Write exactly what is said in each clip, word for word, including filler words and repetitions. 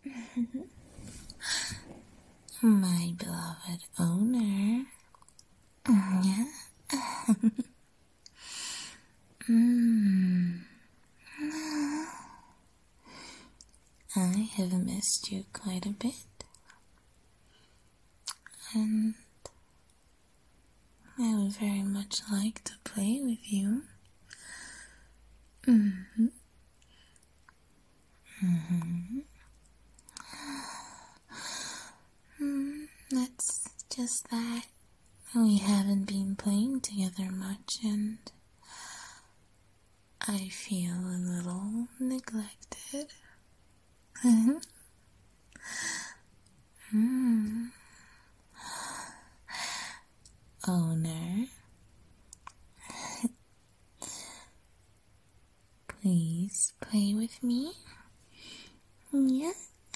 My beloved owner. Yeah. mm. I have missed you quite a bit. And I would very much like to play with you. Mm-hmm. Mm-hmm. Mm, that's just that we haven't been playing together much, and I feel a little neglected. mm. Owner, please play with me. Yeah.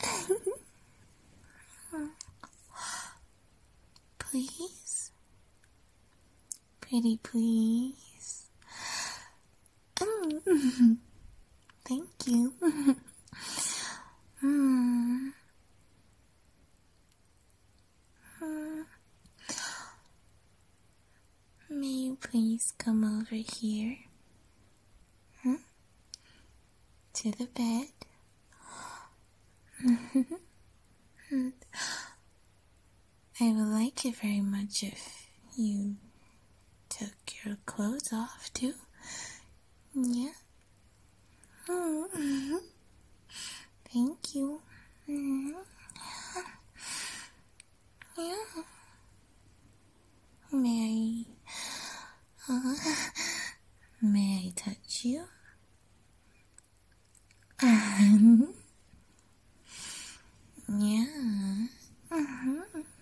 Please. Pretty please. Mm. Thank you. mm. Mm. May you please come over here? Hmm? To the bed. And I would like it very much if you took your clothes off too. Yeah. Mm-hmm. Thank you. Mm-hmm. Yeah. May I, uh, may I touch you? yeah. Mm-hmm.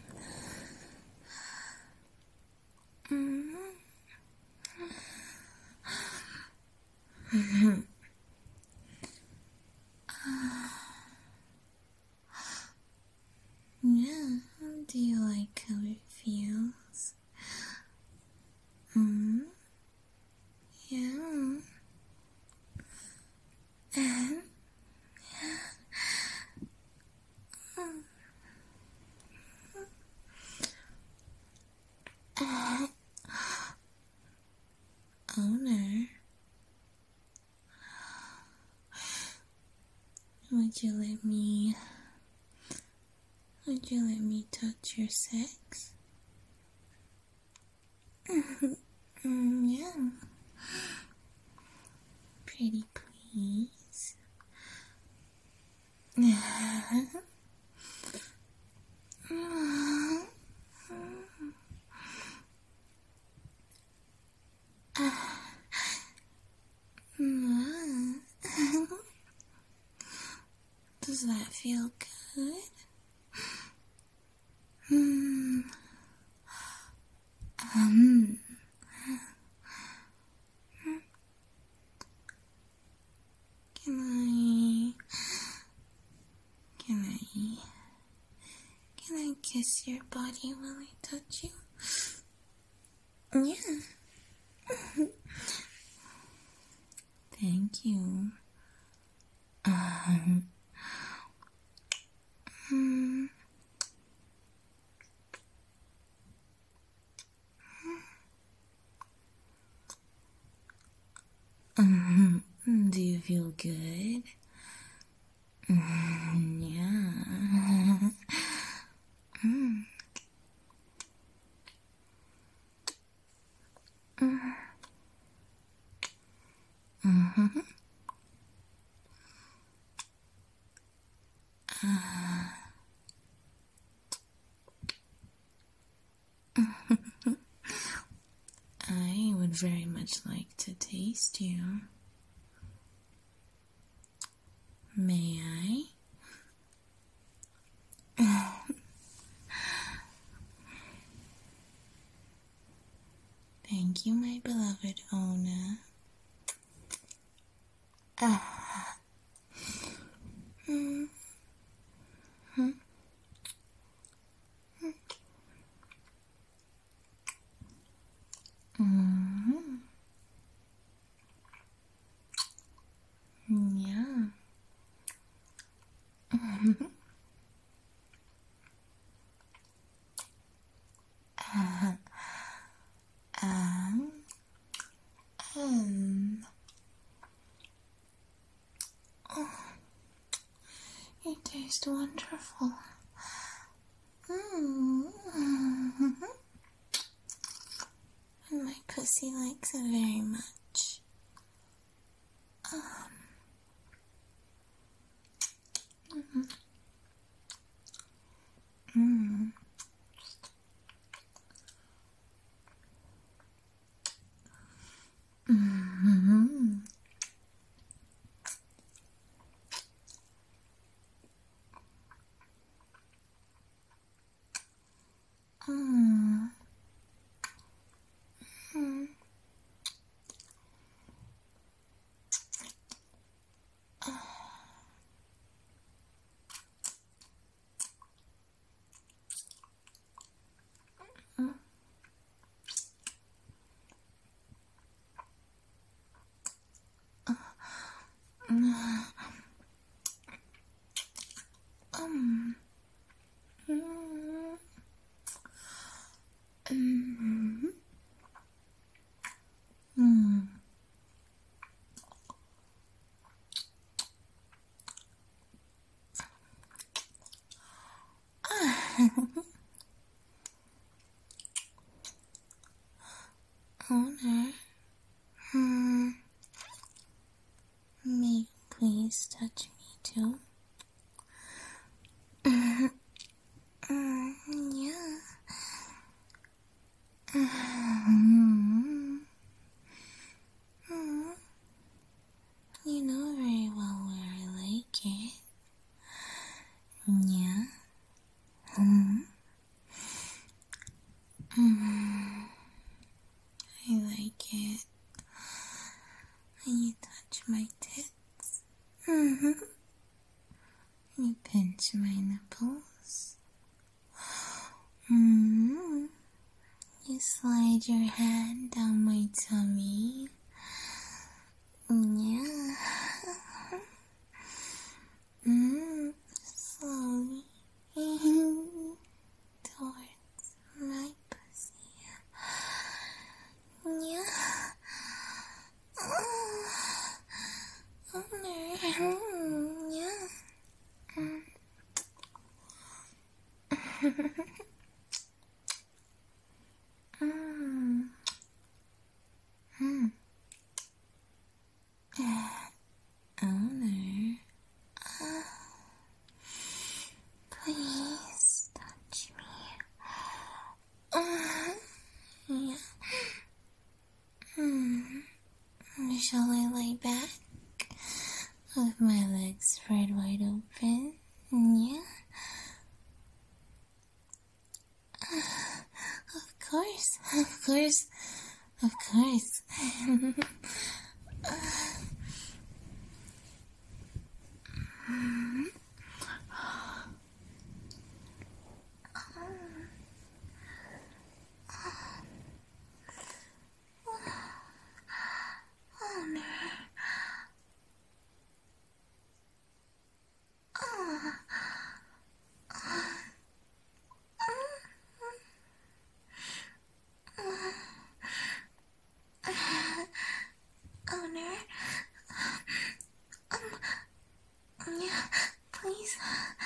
Mm-hmm. Mm-hmm. Yeah. Do you like how it feels? Mm-hmm. Yeah. And uh, owner, would you let me would you let me touch your sex? mm, yeah. Pretty please. Does that feel good? Hmm. Um. Can I? Can I? Can I kiss your body while I touch you? Yeah. Thank you. Um. Hmm. Um, do you feel good? Mm, yeah. Mm. Mm-hmm. I would very much like to taste you. May I? Thank you, my beloved owner. Ah. Mm. Mm. Mm. Yeah. You taste wonderful. Mm. And my pussy likes it very much. Um. Mm. Mm. Mm-hmm. Mm. Mm. Um. Mm. Mm. Mm. Owner, hmm, may you please touch me too? Mm, yeah. Mm, mm, you know very well where I like it. Yeah. Mm, mm, I like it. And you touch my tits. Mm-hmm. You pinch my nipples. Mm, you slide your hand down my tummy. Yeah. Mm, slowly towards my pussy. Yeah. Oh, no. Yeah. Mm. Mm. Owner, please touch me. Mm. Yeah. Mm. Shall I lay back with my legs spread wide open? Yeah. Of course, of course, of course. Owner, yeah, please,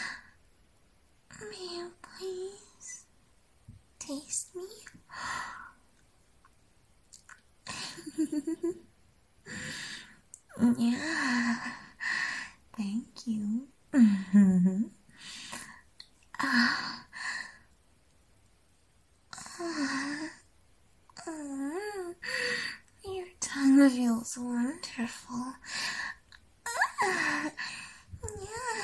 may you please taste me? Yeah, thank you. Mm-hmm. Ah, ah, ah, your tongue feels wonderful. Ah, yeah.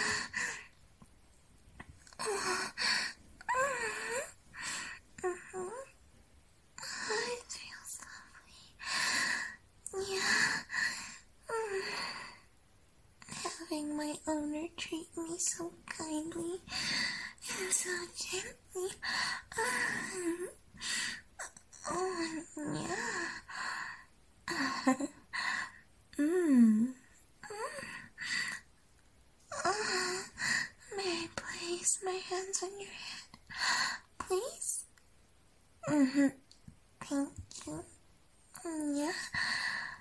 Ah, ah, mhm. Ah, it feels lovely. Yeah. Mm. Having my owner treat me so kindly and so gently. Ah, oh, yeah. Mmm. Uh, may I place my hands on your head, please? Mm-hmm. Thank you. Mm, yeah.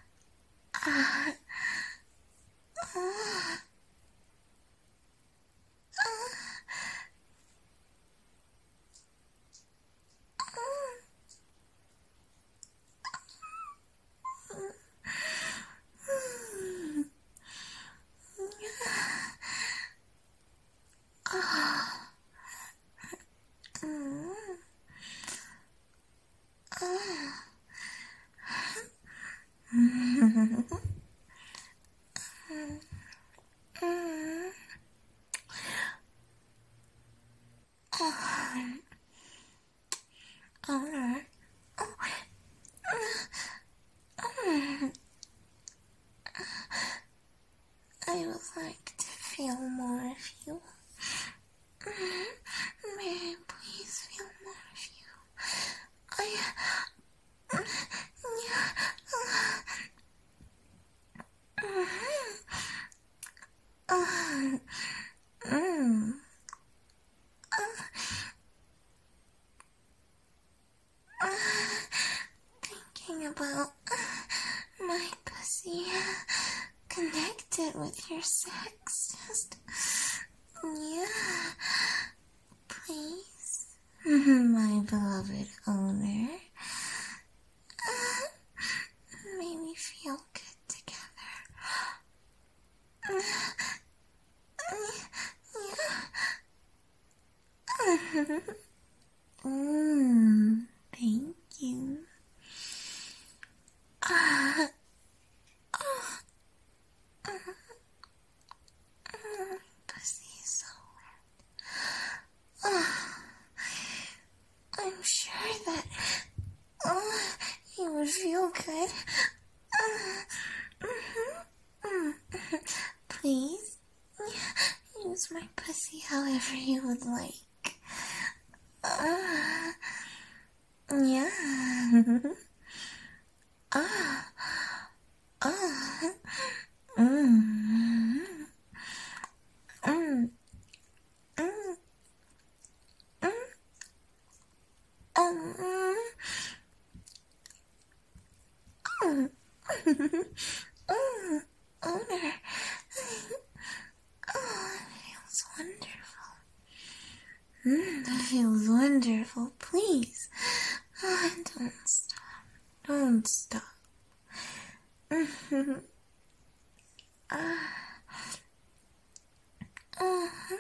Uh, uh, with your sex. Just, yeah, please, my beloved owner. Uh, may we feel good together. Mmm, thank you. Uh, oh, uh, uh, pussy is so wet. Uh, I'm sure that uh, you would feel good. Uh, mm-hmm, mm-hmm. Please, use my pussy however you would like. Uh, yeah. Ah. Ah. Mm. Mm. Mm. Mm. Um. Mm. Mm. Owner. Oh, it feels wonderful. Mm, that feels wonderful. Please. Oh, don't stop. Don't stop. Mm-hmm. Ah. Uh-huh.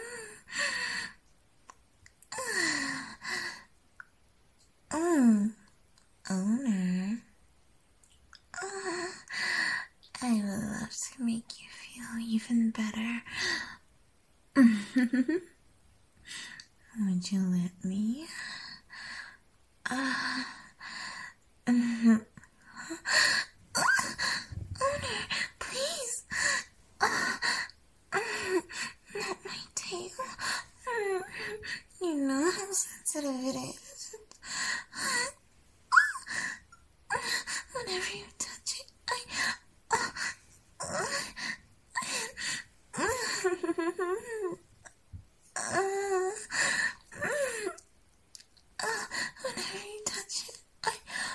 Ah. Mm. Owner. Ah. I would love to make you feel even better. Would you let me? Ah. Uh, Owner, please. Uh, not my tail. You know how sensitive it is. Whenever you touch it, I... Uh, whenever you touch it, I...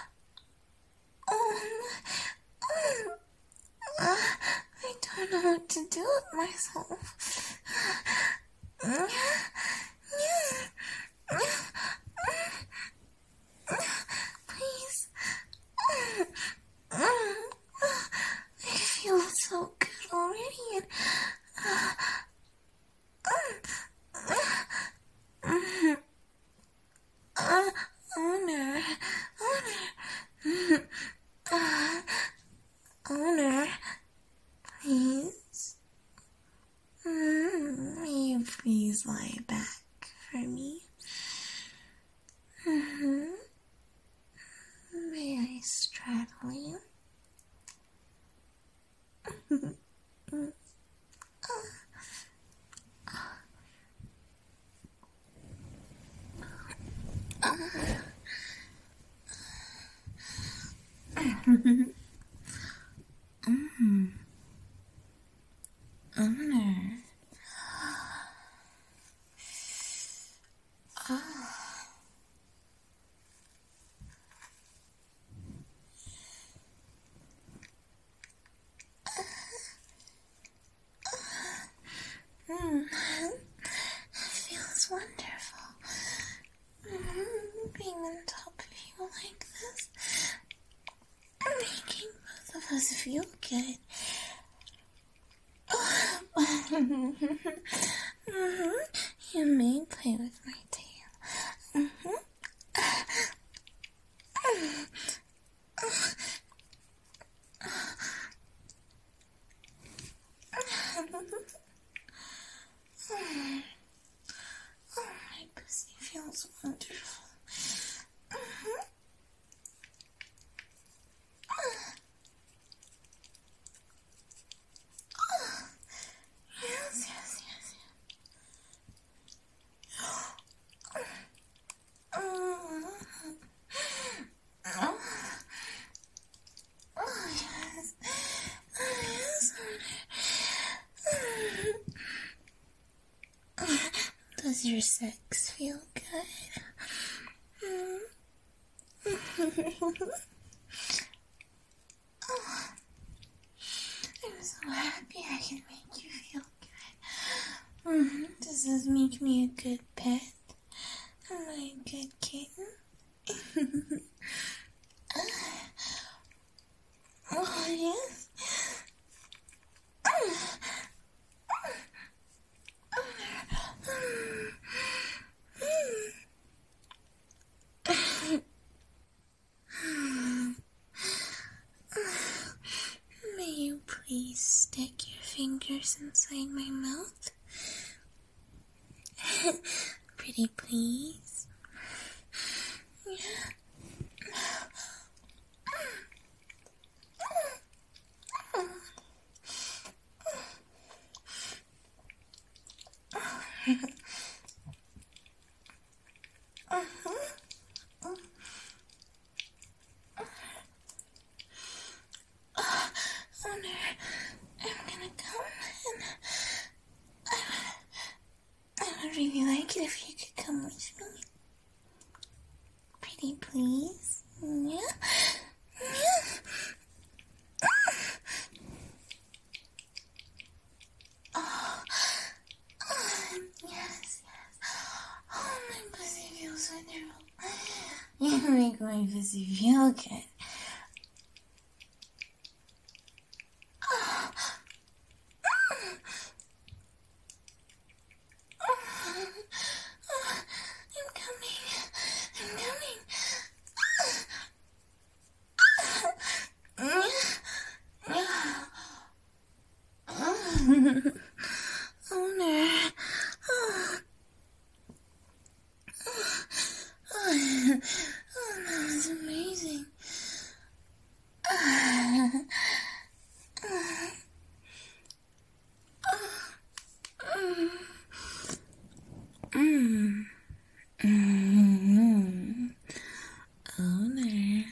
Uh, I don't know what to do with myself. Please. I feel so good already. And, uh, owner, owner, uh, owner, please. Mm, may you please lie back for me? Mm-hmm. May I straddle you? mm. Owner. Oh. Mm. It feels wonderful. Mm, being on top of you like this. Making both of us feel good. mm-hmm. You may play with my tail. Mm-hmm. Oh, my pussy feels wonderful. Mm-hmm. Oh, yes, yes, yes, yes. Oh, oh, oh yes. Oh, yes. Does your sex feel good? Oh, I'm so so happy I can make you feel good. Mm-hmm. Does this make me a good pet? Am I a good kitten? Oh, yes. May you please stick your fingers inside my mouth? Pretty please. Oh no, I'm gonna come and I would really like it if you could come with me. Pretty please. Yeah. Yeah. Oh, oh, yes, yes. Oh, my pussy feels wonderful. You make my pussy feel good. Oh no. Oh. Oh, oh, that was amazing. Mm. Mm-hmm. Owner.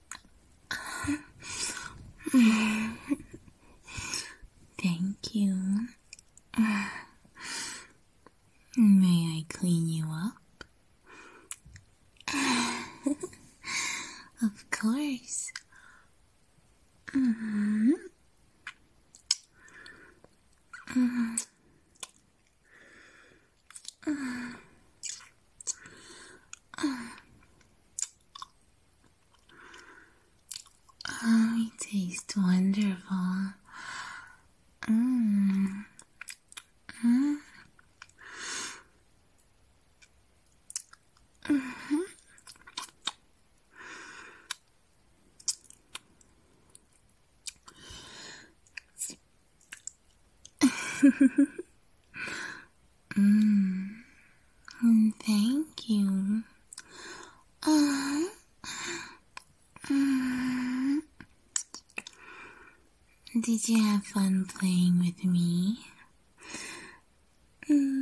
Thank you. May I clean you up? Of course. Mm-hmm. Mm-hmm. Oh, it tastes wonderful. Mm. Mm. Mm-hmm. mm. Thank you. Uh, mm. Did you have fun playing with me? Mm.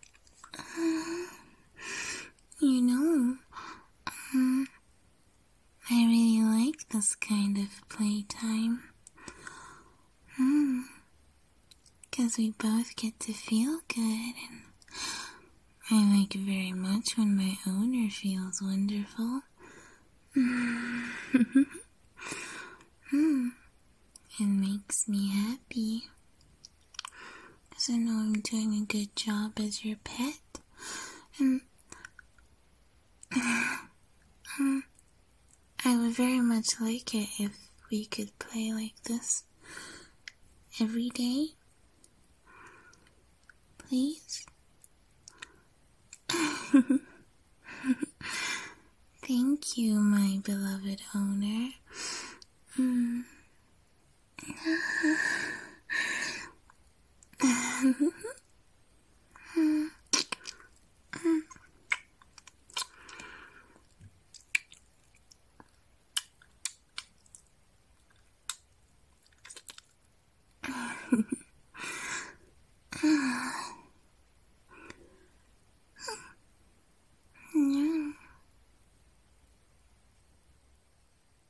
You know, um, I really like this kind of playtime. Mm. 'Cause we both get to feel good, and I like it very much when my owner feels wonderful. Mm. mm. It makes me happy. 'Cause I know I'm doing a good job as your pet. And um, I would very much like it if we could play like this every day. Please? Thank you, my beloved owner.